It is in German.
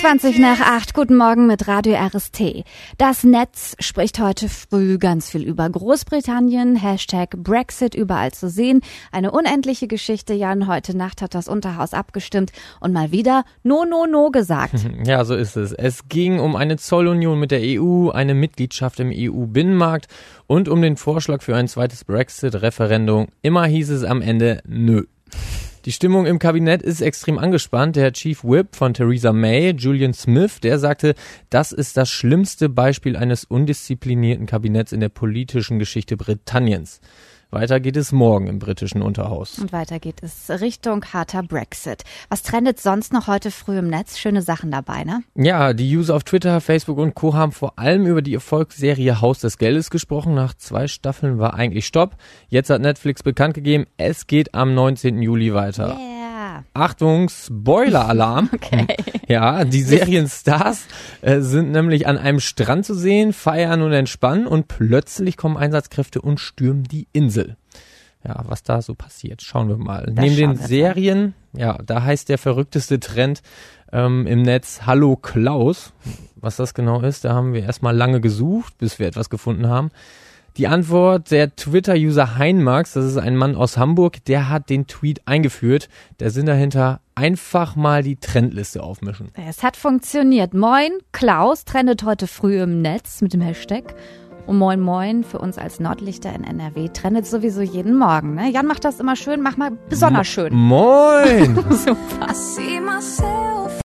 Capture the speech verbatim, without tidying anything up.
zwanzig nach acht, guten Morgen mit Radio R S T. Das Netz spricht heute früh ganz viel über Großbritannien, Hashtag Brexit überall zu sehen. Eine unendliche Geschichte, Jan, heute Nacht hat das Unterhaus abgestimmt und mal wieder No, No, No gesagt. Ja, so ist es. Es ging um eine Zollunion mit der E U, eine Mitgliedschaft im E U-Binnenmarkt und um den Vorschlag für ein zweites Brexit-Referendum. Immer hieß es am Ende nö. Die Stimmung im Kabinett ist extrem angespannt. Der Chief Whip von Theresa May, Julian Smith, der sagte, das ist das schlimmste Beispiel eines undisziplinierten Kabinetts in der politischen Geschichte Britanniens. Weiter geht es morgen im britischen Unterhaus. Und weiter geht es Richtung harter Brexit. Was trendet sonst noch heute früh im Netz? Schöne Sachen dabei, ne? Ja, die User auf Twitter, Facebook und Co. haben vor allem über die Erfolgsserie Haus des Geldes gesprochen. Nach zwei Staffeln war eigentlich Stopp. Jetzt hat Netflix bekannt gegeben, es geht am neunzehnten Juli weiter. Yeah. Achtung, Spoiler-Alarm. Okay. Ja, die Serienstars äh, sind nämlich an einem Strand zu sehen, feiern und entspannen und plötzlich kommen Einsatzkräfte und stürmen die Insel. Ja, was da so passiert, schauen wir mal. Das Neben den wir Serien, ja, da heißt der verrückteste Trend ähm, im Netz Hallo Klaus. Was das genau ist, da haben wir erstmal lange gesucht, bis wir etwas gefunden haben. Die Antwort der Twitter-User Heinmax, das ist ein Mann aus Hamburg, der hat den Tweet eingeführt. Der Sinn dahinter, einfach mal die Trendliste aufmischen. Es hat funktioniert. Moin, Klaus trendet heute früh im Netz mit dem Hashtag. Und Moin Moin für uns als Nordlichter in N R W trendet sowieso jeden Morgen. Ne? Jan macht das immer schön, mach mal besonders schön. Moin! Super.